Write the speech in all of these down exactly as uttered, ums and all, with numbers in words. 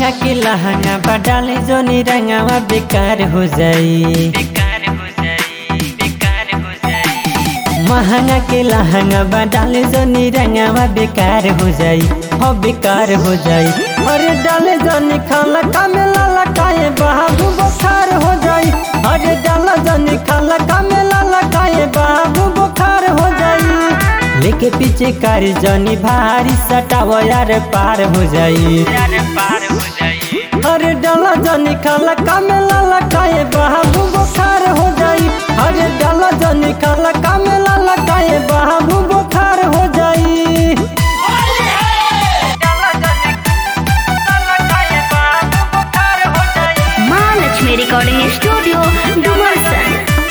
महंगा के लहंगा बडाले जो निरंगावा बेकार हो जाई। महंगा के लहंगा बडाले जो निरंगावा बेकार हो जाई, हो बेकार हो जाई। अरे डाले जो निखाला कामेला लकाए बाबू बुखार हो जाई। अरे डाला जो निखाला कामेला लकाए बाबू बुखार हो जाई। लेके पीछे कारी जनी भारी सटावा यार पार हो जाई। अरे डाला जनी खाला कामेला लकाए बाबू बुखार हो जाई। अरे डाला जनी खाला कामेला लकाए बाबू बुखार हो जाई। Mahalakshmi recording studio Dumarsan.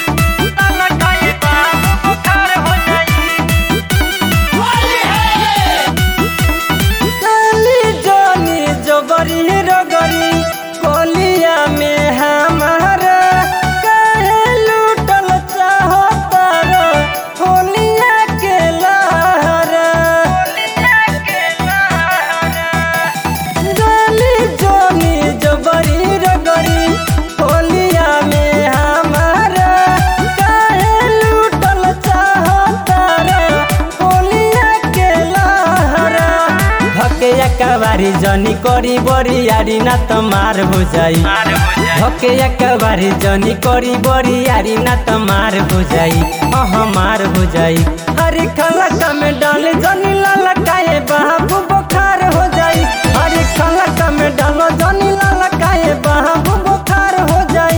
रगरी कोलिया में हमारा कहे लूटल चाहतर होलिया के लहरा। गली जोनी जबरी रगरी कोलिया में हमारा कहे लूटल चाहतर होलिया के लहरा। भकेया कबारी जनी करी बड़ी यारी ना तो मार हो जाई। भकेया कबारी जनी करी बड़ी यारी ना तो मार हो जाई, हाँ मार हो जाई। हरी खलका में डाले जनी ललकाए बाबू बुखार हो जाई। हरी खलका में डालो जनी ललकाए बाबू बुखार हो जाई।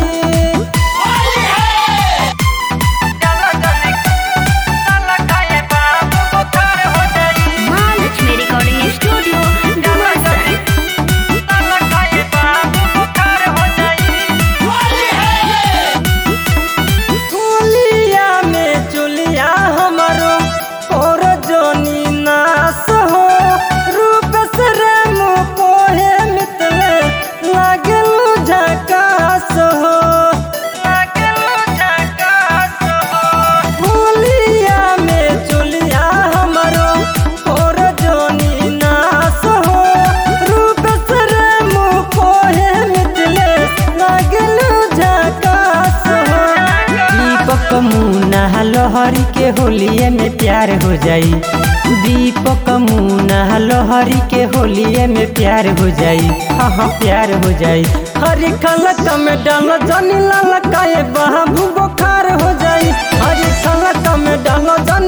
Mahalakshmi recording studio Dumarsan. चुलिया में चुलिया हमारो और जोनी नास हो। रूप से रेमो पोहे मितले लागल झकास हो। चुलिया में चुलिया हमारो और जोनी नास हो। रूप से रेमो पोहे मितले लागल झकास हो। दीपक मुन्ना लोहरी के होलिये में प्यार हो जाई। दीपक मुन्ना लोहरी के होलिये में प्यार हो जाई, हाँ हाँ प्यार हो जाई। हरी खलक में डालो जनी ललकाए बाबू बुखार हो जाई। हरी खलक में डालो जनी